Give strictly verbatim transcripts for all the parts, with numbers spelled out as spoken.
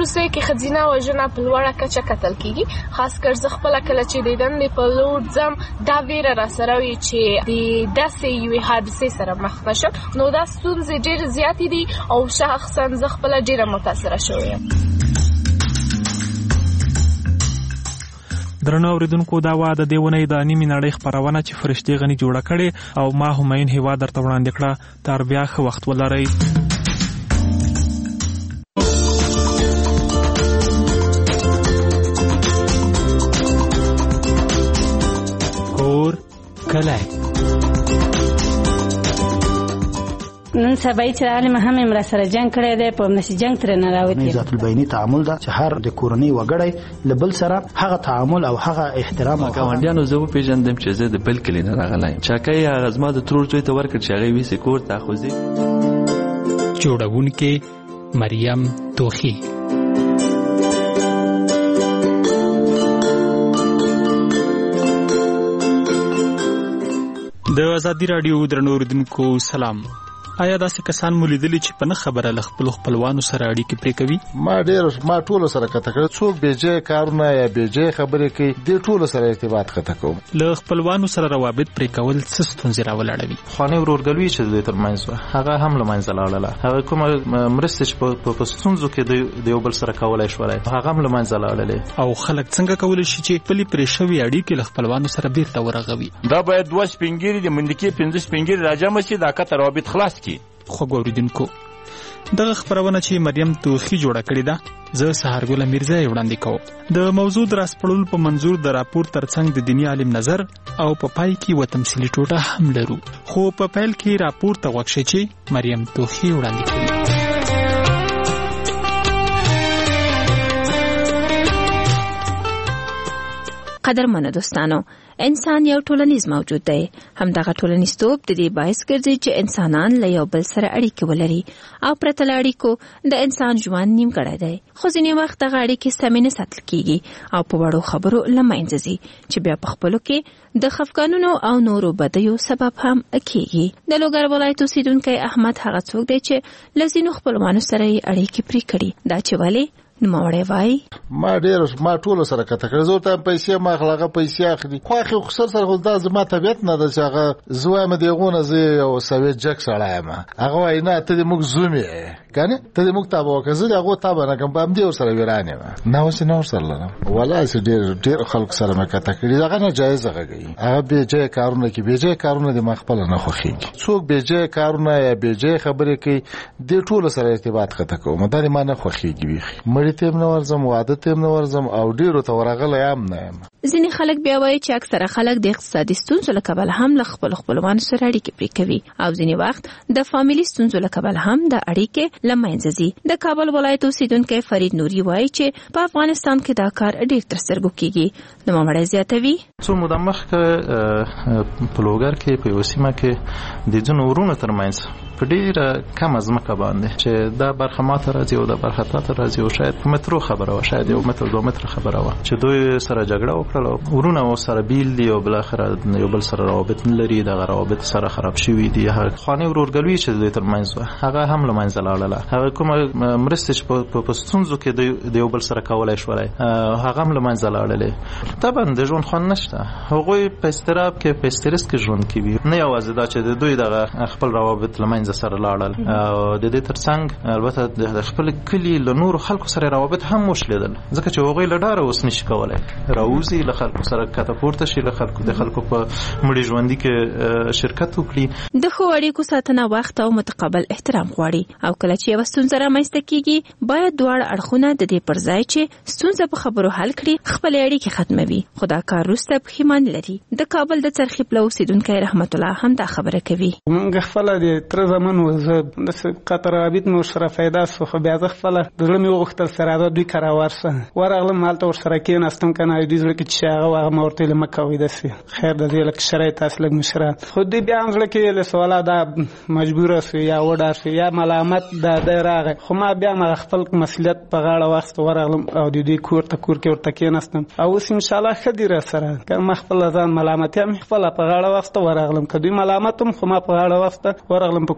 روسیې کې ښځینه وژنه په لوړه کچه کتل کیږي. خاص کر زه خپله کله چې د دندې په لور ځم دا ویره راسره وي چې د داسې یوې حادثې سره مخ نشم، نو دا ستونزې ډېرې زیاتې دي او شخصا زه خپله ډېره متاثره شوې یم. درنو اوریدونکو، دا وا د دې ونې د نیمې نړۍ خپرونه چې فرشتې غني جوړه کړې او ما همایون هیوا درته وړاندې کړه. تر بیا ښه وخت ولرئ. کور کلی نن سبا چې عالم هم امر سره جنگ کړی دی، په نشي جنگ تر نه راوتی. ذات البینی تعامل دا چې هر د کورنۍ وګړی لبل سره هغه تعامل او هغه احترام او ګاونډیانو زه پیژندم چې زه د بل کلی نه راغلایم. چاکای هغه زما د ترور زوی ته ورکړ چې هغه وی سکور تاخذي. جوړونکې مریم توخی. د ازادي رادیو درنو اوریدونکو سلام. آیا داسې کسان مو لیدلي چې په نه خبره له خپلو خپلوانو سره اړیکې پرې کوي؟ ما ډېر ما ټولو سره کته کړه. څوک بې ځایه کارونه یا بې ځایه خبرې کوي، دې ټولو سره ارتباط کته کوم. له خپلوانو سره روابط پرې کول څه ستونزې راولاړوي؟ خوانې ورورګلوي چې دوی تر منځ وه هغه هم له منځه لاړله. هغه کومه مرستې چې په ستونزو کې د یو بل سره کولی شولی هغه هم له منځه لاړلې. او خلک څنګه کولی شي چې خپلې پرې شوې اړیکې له خپلوانو سره بیرته ورغوي؟ دا باید دوه سپینګیري د منډکې پنځه سپینګیري راجمع شي، دا کته روابط خلاص کړي. خوږ اوریدونکو، دغه خپرونه چې مریم توخی جوړه کړې ده زه سهارګل میرزا یې وړاندې کوم. د موضوع د راسپړلو په منظور د راپور ترڅنګ د دیني عالم نظر او په پای کې و تمثیلي ټوټه هم لرو، خو په پیل کې راپور ته غوږ شئ چې مریم توخی وړاندې کړي. قدرمنو دوستانو، انسان یو ټولنیز موجود دی. همدغه ټولنیزتوب د دې باعث ګرځي چې انسانان له یو بل سره اړیکې ولري او پرته له اړیکو د انسان ژوند نیمګړی دی. خو ځینې وخت دغه اړیکې سمې نه ساتل کیږي او په وړو خبرو له منځه ځي چې بیا په خپلو کې د خفګانونو او نورو بدیو سبب هم کیږي. د لوګر ولایت اوسیدونکی احمد هغه څوک دی چې له ځینو خپلوانو سره یې اړیکې پرې کړي. دا چې ولې نوموړی وایي ما ډېر ما ټولو سره کته کړه. زه ورته پیسې ما اخلي، هغه پیسې اخلي. خو اخي خسر سره خو دا زما طبیعت نه ده چې هغه زه وایم د هغو نه زه یو سویت جک سړی یم. هغه وایي نه ته دې موږ زوم یې کنه ته دې موږ تابه وکړه. زه د هغو تابه نه کوم، په همدې ورسره ویران یم. نه اوس نه ورسره لرم. والله چې ډېر ډېر خلکو سره مې کته کړي. هغه ناجایزه غږوي، هغه بې ځایه کارونه کوي. بې ځایه کارونه دې ما خپله نه خوښېږي. څوک بې ځایه کارونه یا بې ځایه خبرې کوي، دې ټولو سره ارتباط کته کوم. دا ما نه خوښېږي بیخي. مړي ته هم نه ورځم، واده ته هم نه ورځم او ډېرو ته ورغلی هم نه یم. ځینې خلک بیا وایي چې اکثره خلک د اقتصادي ستونزو له کبله هم له خپلو خپلوانو سره اړیکې پرې کوي او ځینې وخت د فامیلي ستونزو له کبله هم د اړیکې له منځه ځي. د کابل ولایت اوسیدونکی فرید نوري وایي چې په افغانستان کې دا کار ډېر تر سترګو کېږي. نوموړی زیاتوي څو موده مخکې په لوګر کې په یوه سیمه کې د ځینو ورونو ترمنځ په ډېره کمه ځمکه باندې چې دا برخه ماته راځي او دا برخه تاته راځي او شاید په مترو خبره وه، شاید یو متر دوه متره خبره وه چې دوی سره جګړه وکړله. ورونه سره بیل دي او بالاخره یو بل سره روابط نه لري. دغه روابط سره خراب شوي دي. هغه خوانې ورورګلوي چې دوی تر منځ وه هغه هم له منځه لاړله. هغه کومه مرستې چې په ستونزو کې د یو بل سره کولی شولی هغه هم له منځه لاړلې. طبعا د ژوند خوند نشته. هغوی په اضطراب کې په استرس کې ژوند کوي. نه یوازې دا چې د دوی دغه خپل روابط له منځه سره لاړل، او د دې ترڅنګ البته د خپل کلي له نورو خلکو سره روابط هم وشلیدل، ځکه چې هغوی له ډاره اوس نشي کولی راوځي له خلکو سره کته پورته شي، له خلکو د خلکو په مړي ژوندي کې شرکت وکړي. د ښو اړیکو ساتنه وخت او متقابل احترام غواړي او کله چې یوه ستونزه رامنځته کېږي باید دواړه اړخونه د دې پر ځای چې ستونزه په خبرو حل کړي خپلې اړیکې ختموي. خو دا کار وروسته پښیمان لري. د کابل د څرخي پله اوسیدونکی رحمت الله هم دا خبره کوي. موږ خپله د تره زمن و زه داسې قطع روابط مې ورسره پیدا سو، خو بیا زه خپله د زړه مې وغوښتل سره دا دوی کره ورسه ورغلم، هلته ورسره کېناستم که نه دوی زړه کې چې هغه و هغه ما ورته ویل مه کوئ داسې خیر د دې لږ شرایط تاسې لږ مشره. خو دوی بیا هم زړه کې ویلې سواله دا مجبوره سو یا وډار سو یا ملامت دا دی راغی. خو ما بیا هم خپل مسؤلیت په غاړه واخیست ورغلم او د دوی کور ته کور کې ورته کېناستم او اوس انشاءالله ښه دي راسره. که ما خپله ځان ملامتیا مې خپله په غاړه واخیسته ورغلم، که دوی ملامت هم خو ما په غاړه واخیسته ورغلم په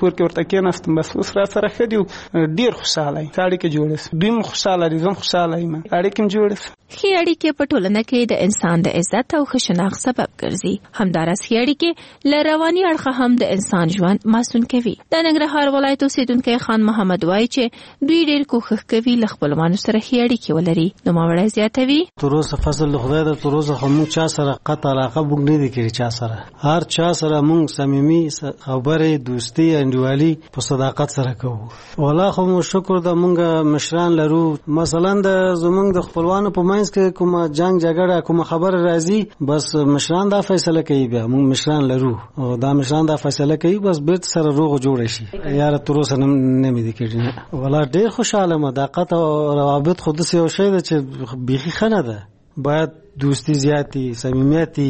کور کې ورته کېناستم بس اوس را سره ښه دي ډېر خوشحاله یم اړیکې جوړې سوې دوی هم خوشحاله دي زه هم خوشحاله یم اړیکې هم جوړې سوې. ښې اړیکې په ټولنه کې د انسان د عزت او ښه شناخت سبب ګرځي. همداراز ښې اړیکې له رواني اړخه هم د انسان ژوند ماسون کوي. د ننګرهار ولایت اوسېدونکی خان محمد وایي چې دوی ډېر کوښښ کوي له خپلوانو سره ښې اړیکې ولري. نوموړی زیاتوي تر اوسه فضل د خدای د تر اوسه خو موږ چا سره قطع علاقه موږ نه دي کړې چا سره هر چا سره موږ صمیمي خبرې دوستي انډیوالي په صداقت سره کوو. والله خو مو شکر د موږ مشران لرو مثلا د زموږ د خپلوانو په منځ کې کومه جنگ جګړه کومه خبر راځي بس مشران دا فیصله کوي بیا موږ مشران لرو او دا مشران دا فیصله کوي بس بیرته سره روغ جوړ شي. یاره تر اوسه نه مې دي کړی والله ډېر خوشاله م دا قطع روابط خو داسې یو شی ده چې بیخي ښه نه ده باید دوستي زیاتي صمیمیتي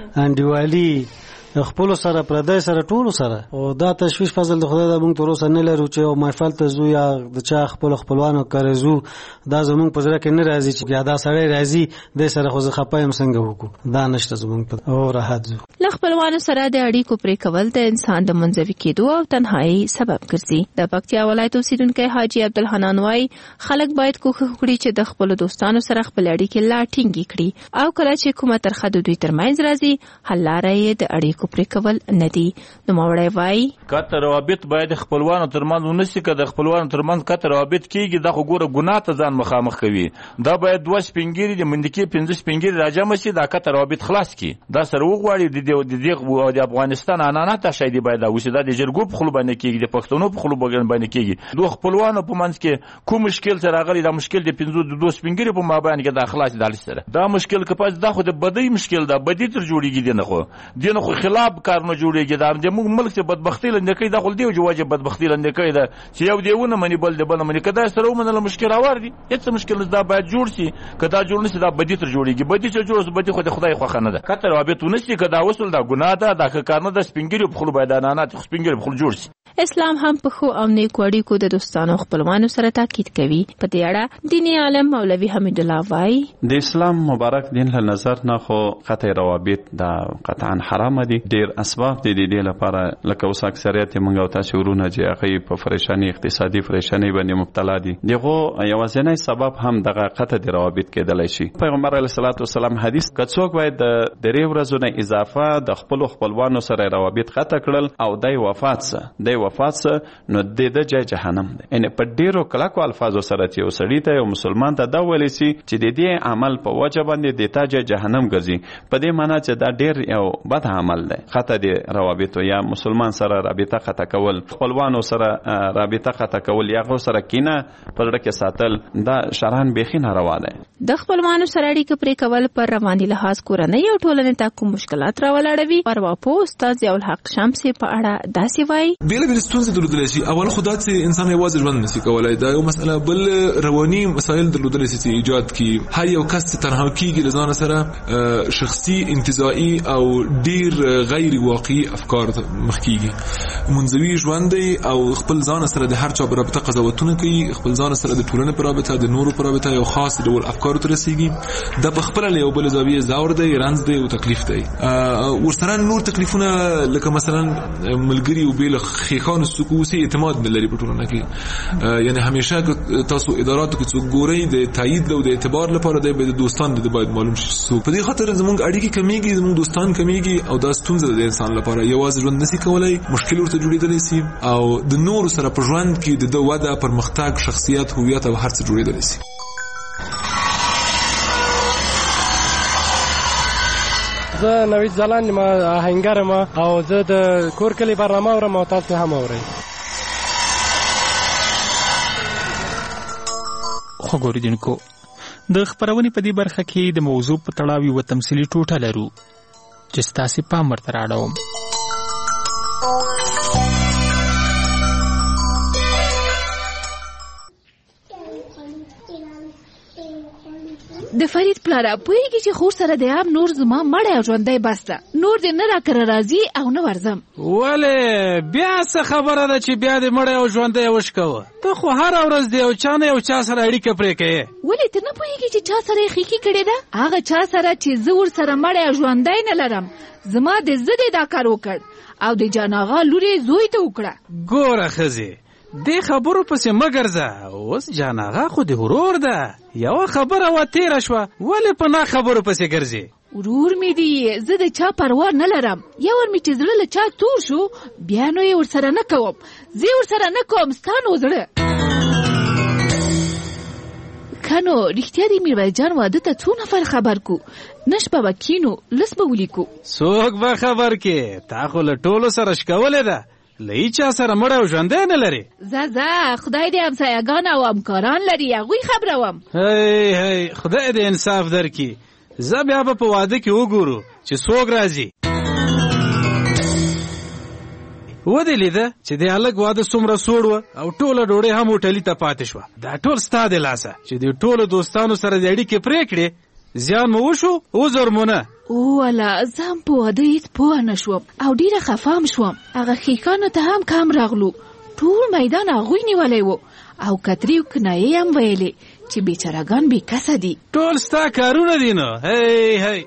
انډیوالي خپل سره پردای سره ټول سره او دا تشویش فضل د خدای د موږ تر اوسه نه لرو چې یو محفل ته زو یا د چا خپل خپلوانو کارزو دا زموږ په ځړه کې نه راځي چې بیا دا سړی راځي د سره خو زه خپایم څنګه وکړو دا نشته زموږ په او راحت زو. له خپلوانو سره د اړیکو پرې کول د انسان د منزوي کېدو او تنهایی سبب ګرځي. د پکتیا ولایت اوسېدونکی حاجي عبدالحنان وایي خلک باید کوښښ وکړي چې د خپلو دوستانو سره خپل اړیکې لا ټینګې کړي او کله چې کومه ترخه د دوی ترمنځ راځي حل لاره یې د اړیکو پرې کول نه دي. نوموړی وایي کته روابط باید خپلوانو ترمنځ ونسي که د خپلوانو ترمنځ کته روابط کېږي دا خو ګوره ګناه ته ځان مخامخ کوي. دا باید دوه سپینګیري د منډکي پنځه سپینګیري راجمع شي دا کته روابط خلاص کړي دا سره وغواړي د دې د افغانستان عنعنات شایدي باید دا وشي دا د جرګو په خلو باندې کېږي د پښتنو په خلو باندې کېږي دوه خپلوانو په منځ کې کوم مشکل سره راغلی دا مشکل د پنځو د دوه سپینګیري په مابین کې دا خلاص دال سره دا مشکل کپاس دا خو د بدی مشکل دا بدی تر جوړیږي دنه خو دنه خو خلاف کارونه جوړیږي دا د موږ ملک څخه بدبختی لنده کوي دا خو دی جواجه بدبختی لنده کوي دا چې یو دیونه منی بل د بل منی کدا سره ومنله مشکل راوړ دي هیڅ مشکل دا باید جوړ شي کدا جوړ نشي دا بدی تر جوړیږي بدی چې جوړ بدی خو د خدای خو خنه ده کتر روابط ونشي کدا وصل دا ګناه ده دا کارنه د سپینګری په خلو باید انانات سپینګری په خلو جوړ شي. اسلام هم په خو او نیکو اړیکو د دوستانو خپلوانو سره تاکید کوي. په دې اړه دیني عالم مولوي حمید الله وایي د اسلام مبارک دین له نظر نه خو قطع روابط دا قطعا حرام دي. ډیر اسباب دي د دې لپاره لکه اوس اکثریت موږ او تاسو ورونه چې هغه په پریشانی اقتصادي پریشانی باندې مبتلا دي دغه یوازینی سبب هم دغه قطع د روابط کېدلی شي. پیغمبر علیه الصلاۃ والسلام حدیث کڅوک باید د درې ورځې نه اضافه د خپل خپلوانو سره روابط قطع کړل او دای وفات سه د وفات سه نو د د جای جهنم دی. ان په ډیرو کلکو الفاظو سره چې وسړی ته یو مسلمان ته دا ویل شي چې د دې عمل په وجه باندې د تا جای جهنم ګرځي په دې معنی چې دا ډیر یو بد عمل دی. قطع د روابط یا مسلمان سره رابطه قطع کول خپلوانو سره رابطه قطع کول یا غو سره کینه په لړ کې ساتل دا شرعاً بیخي ناروا دی. د خپلوانو سره اړیکه پرې کول پر رواني لحاظ کورنۍ او ټولنې ته کوم مشکلات راولاړوي. پرواپو استاد ضیاء الحق شمسي په اړه داسې وایي بیل بیل ستونزې درلودلی شي. اول خو دا چې انسان یوازې ژوند نشي کولی دا یو مسئله بل رواني مسایل درلودلی شي چې ایجاد کړي. هر یو کس چې تنها کېږي له ځانه سره شخصي انتزاعي او ډیر غیر واقعي افکار مخ کېږي. منزوي ژوند دی او خپل ځان سره د هر چا په رابطه قضاوتونه کوي خپل ځان سره د ټولنې په رابطه د نورو په رابطه یو خاص ډول افکار ته رسېږي. دا په خپله له یو بل زاویې زور دی رنځ دی او تکلیف دی. ورسره نور تکلیفونه لکه مثلا ملګري او بیل خیخان سکوسی اعتماد نه لري په ټولنه کې. یعنی همیشه که تاسو اداراتو کې څوک ګورئ د تایید او د اعتبار لپاره د دوستان د باید معلوم شي. په دې خاطر زموږ اړیکې کمیږي زموږ دوستان کمیږي او دا ستونزه د انسان لپاره یوازې ژوند نشي کولای مشکل ورته جوړېدلی شي او د نورو سره په ژوند کې د وده پرمختګ شخصیت هویت او هر څه جوړېدلی شي. زه نوید زلان ما آهنګر ما او زه د کور کلی برنامه اورم او تاسو هم اورئ. خو ګوریدونکو د خبرونې په دې برخه کې د موضوع په تړاو یو تمثیلي ټوټه لرو چې ستاسو پام ورته راړوم. د فرید پلاره پوهیږي چې خور سره د اب نور زما مړی او ژوندی بس ده نور دې نه راکره راځي او نه ورځم. ولې بیا څه خبره ده چې بیا دې مړی او ژوندی وشکوه ته خو هره ورځ د یو چا نه یو چا سره اړیکه پرې کوې. ولې ته نه پوهیږي چې چا سره یې ښیښي کړې ده هغه چا سره چې زه ورسره مړی او ژوندی نه لرم زما د زه دې دا کار وکړ او د جاناغه لوري زوی ته وکړه. ګوره ښځې دې خبرو پسې مه ګرځه، اوس جاناغه خو د ورور ده، یوه خبره وا تېره شوه، ولې په نا خبرو پسې ګرځې؟ ورور مې دی، زه د چا پروا نه لرم، یو ور مې چې زړه له چا تور شو بیا نو یې ورسره نه کوم، زه یې ورسره نه کوم، ستا نو زړه. که نو رښتیا د میرویس جان واده ته څو نفر خبر کو؟ نه شپه به کینو لس به ولیکو. څوک به خبر کې؟ تا خو له ټولو سره شکولې ده، له هیچا سره مړی او ژوندی نه لرې. ځه ځه خدای دې همسایهګان او همکاران لري، هغوی خبروم. هی هی خدای دې انصاف درکړي، زه بیا به په واده کې وګورو چې څوک راځي. ودې لیده چې د هلک واده څومره سوړ وه او ټوله ډوډۍ هم هوټلي ته پاتې شوه. دا ټول ستا د لاسه چې د ټولو دوستانو سره د اړیکې پرې کړې، زیان مو وشو عذر مو نه. اوله زه هم په واده هېڅ پوه نه شوم او ډېره خفه هم شوم. هغه ښیښانو ته هم کم راغلو، ټول میدان هغوی نیولی و او کتري او کنایې هم ویلې چې بیچارهګان بې کسه دي. ټول ستا کارونه دي نو. هی هی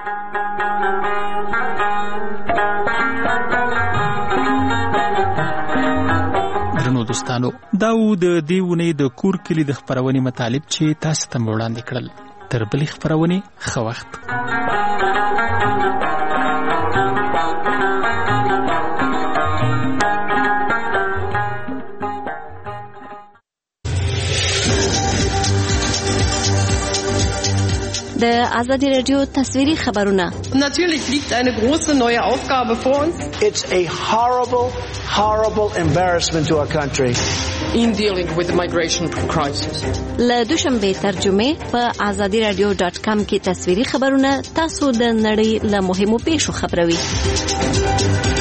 درنو دوستانو، دا و د دې اونۍ د کور کلي د خپرونې مطالب چې تاسو ته مې وړاندې کړل. تر بلې خپرونې ښه وخت. د آزادی رادیو تصویری خبرونه. Natürlich liegt eine große neue Aufgabe vor uns. It's a horrible, horrible embarrassment to our country. In dealing with the migration crisis. له دوشنبه ترجمه په آزادی رادیو ډاټ کام کې تصویری خبرونه تاسو د نړۍ له مهمو پیښو خبروي.